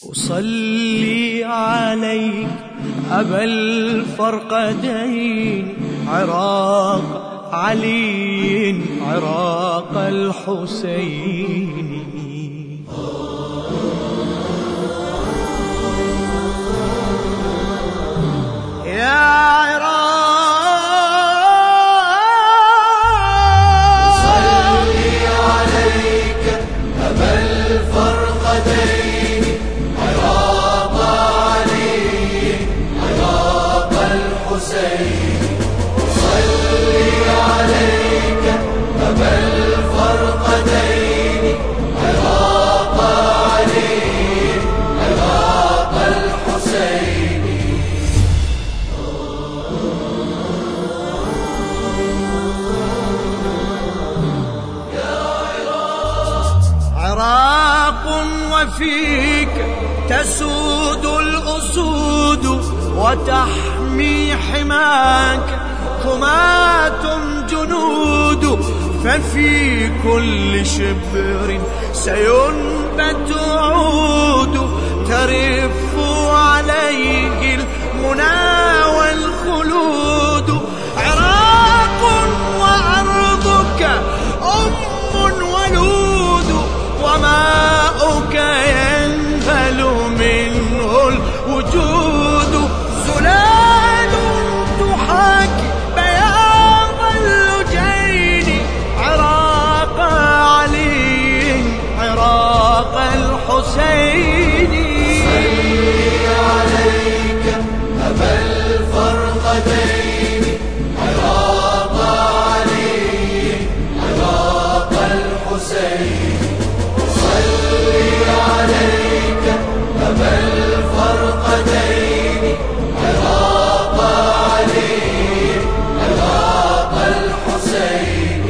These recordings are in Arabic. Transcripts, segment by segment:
أصلي عليك أبا الفرقدين عراق علي عراق الحسين. يا عراق أصلي عليك أبا الفرقدين عراق علي عراق الحسين. أصلي عليك أبا الفرقدين عراق علي عراق الحسين. عراق وفيك تسود الأسود وتحمي حماك كماة جنود، ففي كل شبر سينبت عود ترف عليه المنى والخلود. عراق وأرضك أم ولود وماؤك ينهل منه الوجود. زلال تحاكي بياض اللجين عراق علي عراق الحسين. صلي عليك أبا الفرقدين عراق علي عراق الحسين. صلي عليك أبا الفرقدين عراق علي عراق الحسين.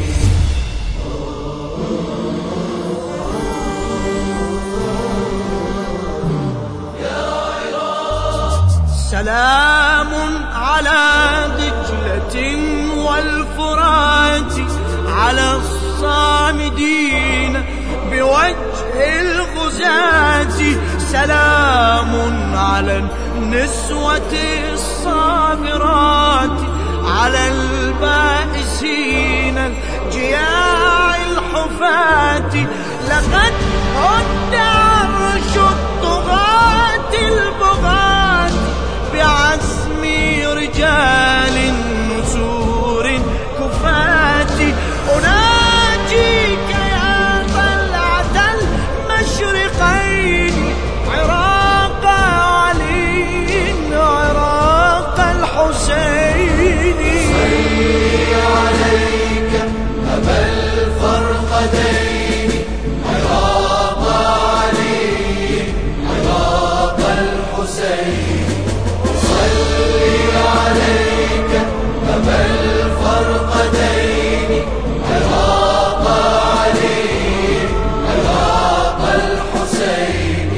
سلام على دجلة والفرات على الصامدين بوجه الغزاة. سلام على النسوة الصابرات على البائسين الجياع الحفاة. لقد هد عرش الطغاة البغاة بعزم رجال نسور كفاة. أناجيك يا طلعة المشرقين عراق علي عراق الحسين. صلي عليك أبا الفرقدين عراق علي عراق الحسين. صلي عليك أبا الفرقدين عراق علي عراق الحسين.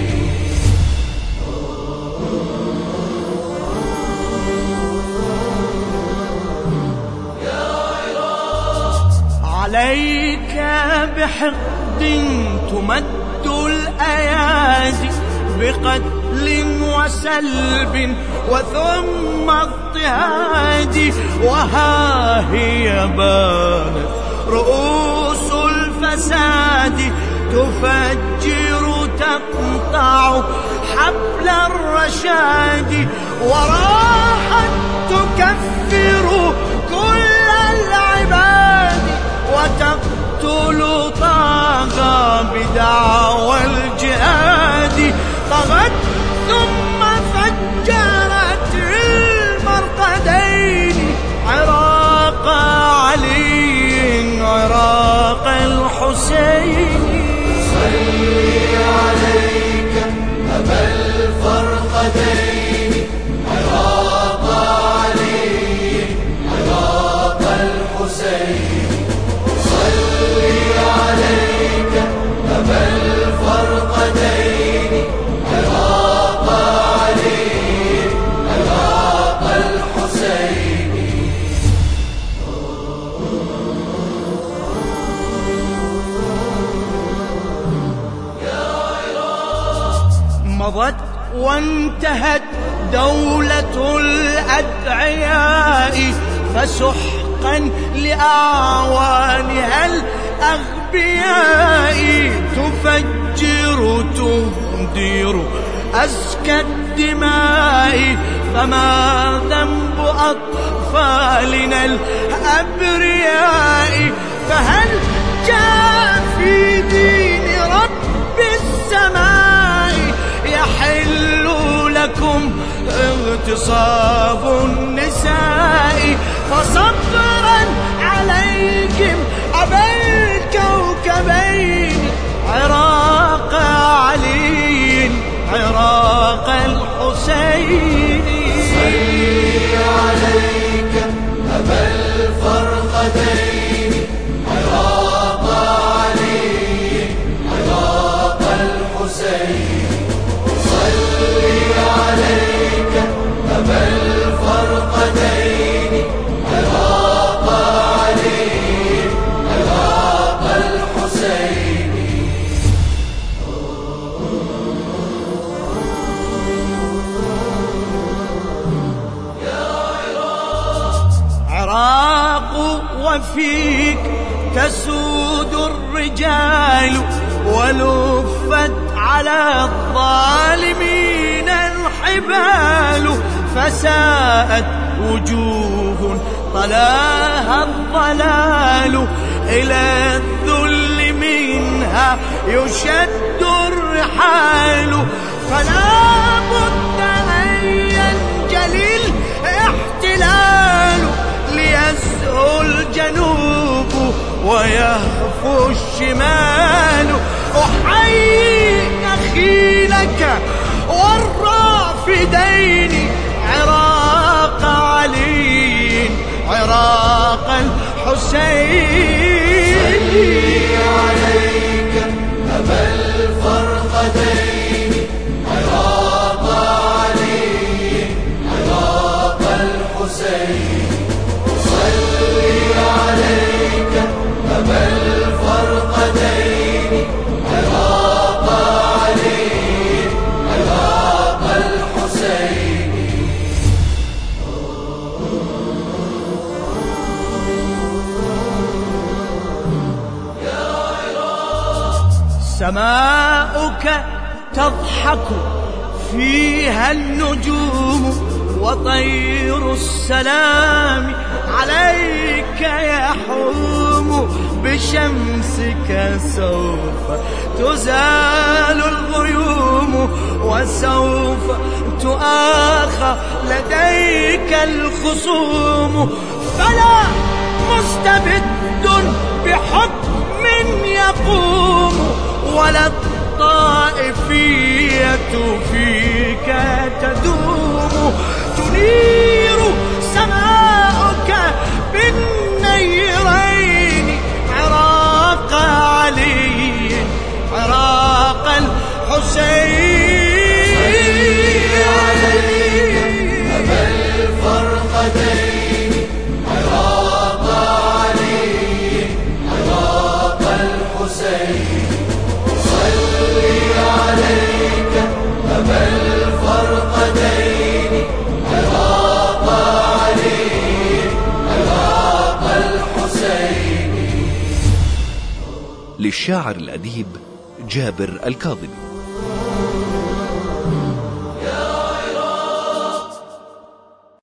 عليك بحقد تمد الأيادي بقتل وسلب وثم اضطهاد. وها هي بانت رؤوس الفساد تفجر تقطع حبل الرشاد. وراحت تكفر كل العباد وتقتل طاغى بدعوى الجهاد. طغت ثم فجرت المرقدين عراق علي عراق الحسين. صلي عليك أبا الفرقدين عراق علي عراق الحسين. صلي عليك أبا الفرقدين عراق علي عراق الحسين. مضت وانتهت دولة الأدعياء، فسحقا لأعوانها الأغبياء، تفجر تهدر أزكى الدماء. فما ذنب أطفالنا الأبرياء؟ فهل جاء في دين رب السماء يحل لكم اغتصاب النساء؟ فصبرا عليكم أبا الكوكبين، عراق علي عراق الحسين. صلي عليك أبا الفرقدين، عراق علي عراق الحسين. صلي عليك أبا الفرقدين، عراق علي عراق الحسين. عراق وفيك تسود الرجال، ولفت على الظالمين الحبال، فساءت وجوه طلاها الضلال، إلى الذل منها يشد الرحال. فلا بد أن ينجلي الاحتلال، ليزهو الجنوب ويهفو الشمال. أحيي نخيلك والرافدين، عراق علي عراق الحسين. صلي عليك أبا الفرقدين، عراق علي عراق الحسين. صلي عليك أبا الفرقدين، عراق علي عراق الحسين. سماؤك تضحك فيها النجوم، وطير السلام عليك يحوم. بشمسك سوف تزال الغيوم، وسوف تؤاخى لديك الخصوم. فلا مستبد بحكم يقوم، ولا الطائفية فيك تدوم. تنير سماؤك بالنيرين، عراق علي عراق الحسين. صلي عليك أبا الفرقدين، عراق علي عراق الحسين. صلي عليك أبا الفرقدين، عراق علي عراق الحسين. للشاعر الأديب جابر الكاظمي.